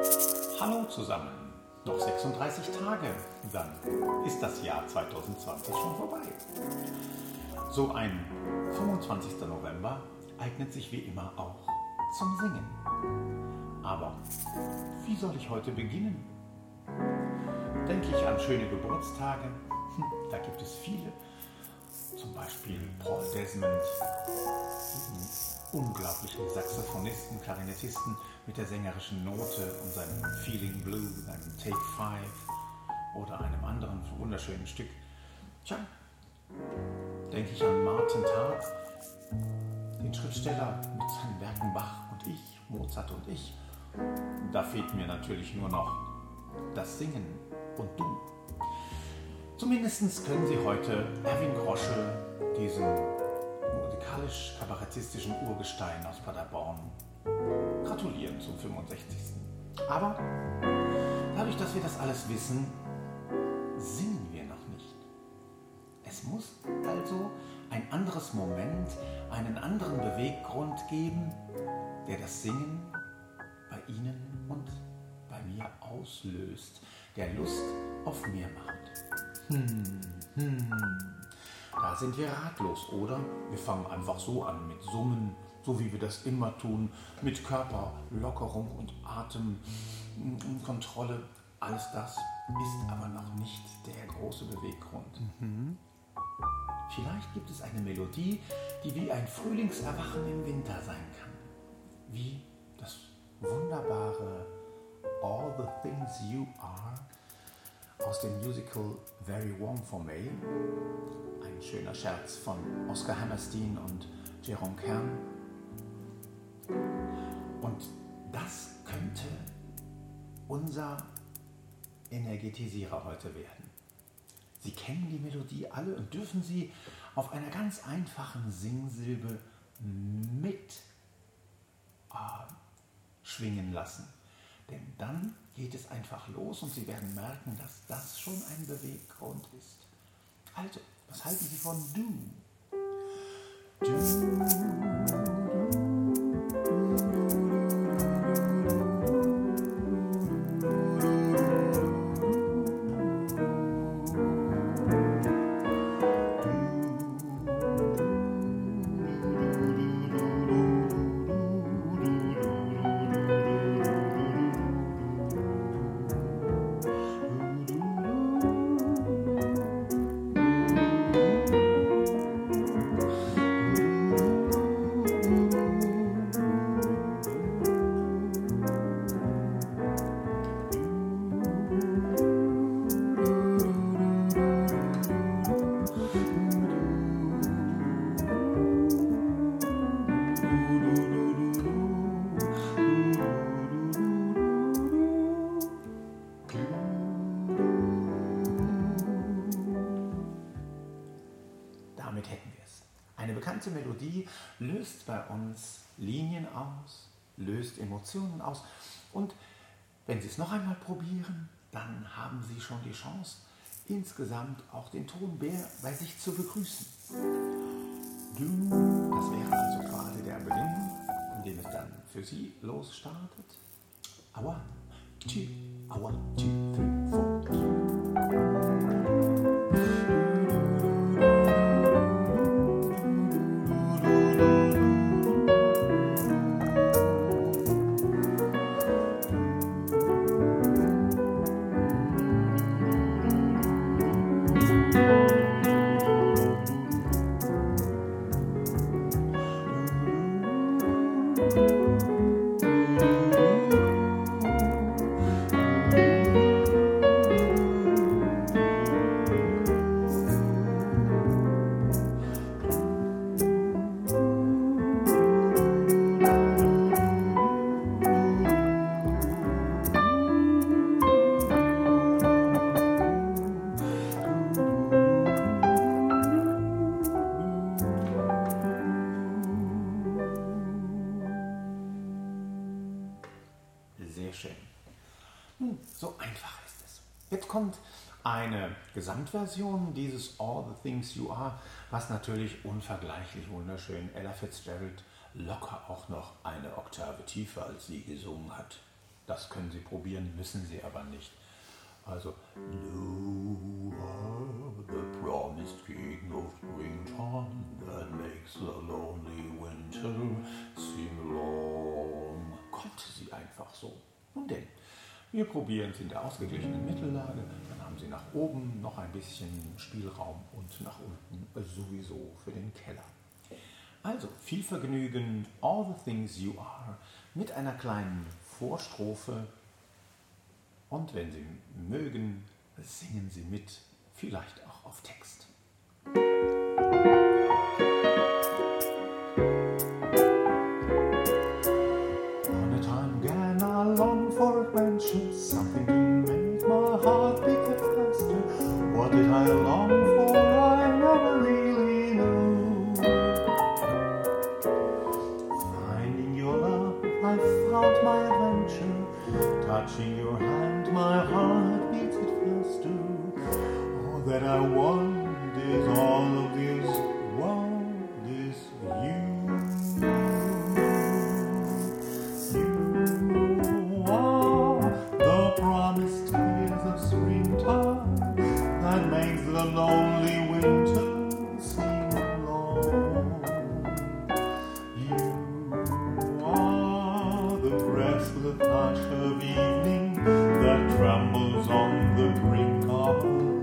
Hallo zusammen, noch 36 Tage, dann ist das Jahr 2020 schon vorbei. So ein 25. November eignet sich wie immer auch zum Singen. Aber wie soll ich heute beginnen? Denke ich an schöne Geburtstage, da gibt es viele. Zum Beispiel Paul Desmond, diesen unglaublichen Saxophonisten, Klarinettisten mit der sängerischen Note und seinem Feeling Blue, seinem Take 5 oder einem anderen wunderschönen Stück. Tja, denke ich an Martin Tarp, den Schriftsteller mit seinen Werken Bach und ich, Mozart und ich. Da fehlt mir natürlich nur noch das Singen und du. Zumindest können Sie heute Erwin Grosche, diesem musikalisch-kabarettistischen Urgestein aus Paderborn, gratulieren zum 65. Aber dadurch, dass wir das alles wissen, singen wir noch nicht. Es muss also ein anderes Moment, einen anderen Beweggrund geben, der das Singen bei Ihnen und bei mir auslöst, der Lust auf mehr macht. Da sind wir ratlos, oder? Wir fangen einfach so an mit Summen, so wie wir das immer tun, mit Körperlockerung und Atemkontrolle. Alles das ist aber noch nicht der große Beweggrund. Vielleicht gibt es eine Melodie, die wie ein Frühlingserwachen im Winter sein kann. Wie das wunderbare All the Things You Are aus dem Musical Very Warm for May. Ein schöner Scherz von Oscar Hammerstein und Jerome Kern. Und das könnte unser Energetisierer heute werden. Sie kennen die Melodie alle und dürfen sie auf einer ganz einfachen Singsilbe mit schwingen lassen. Denn dann geht es einfach los und Sie werden merken, dass das schon ein Beweggrund ist. Also, was halten Sie von Du? Damit hätten wir es. Eine bekannte Melodie löst bei uns Linien aus, löst Emotionen aus. Und wenn Sie es noch einmal probieren, dann haben Sie schon die Chance, insgesamt auch den Ton bei sich zu begrüßen. Du, das wäre also gerade der Beginn, in dem es dann für Sie losstartet. One, two, 3, 4. Sehr schön. So einfach ist es. Jetzt kommt eine Gesamtversion dieses All the Things You Are, was natürlich unvergleichlich wunderschön Ella Fitzgerald locker auch noch eine Oktave tiefer als sie gesungen hat. Das können Sie probieren, müssen Sie aber nicht. Also, you are the promised king of springtime that makes the lonely winter seem long. Konnte sie einfach so. Nun denn, wir probieren es in der ausgeglichenen Mittellage, dann haben Sie nach oben noch ein bisschen Spielraum und nach unten sowieso für den Keller. Also, viel Vergnügen, all the things you are, mit einer kleinen Vorstrophe. Und wenn Sie mögen, singen Sie mit, vielleicht auch auf Text. On a time again I long for adventure, something to make my heart beat faster. What did I long for? I never really knew. Finding your love, I found my adventure. Touching your hand, my heart beats it faster. All that I want is all of this world is you. You are the promised years of springtime that makes the lonely winter seem long. You are the restless hush of evening that trembles on the brink of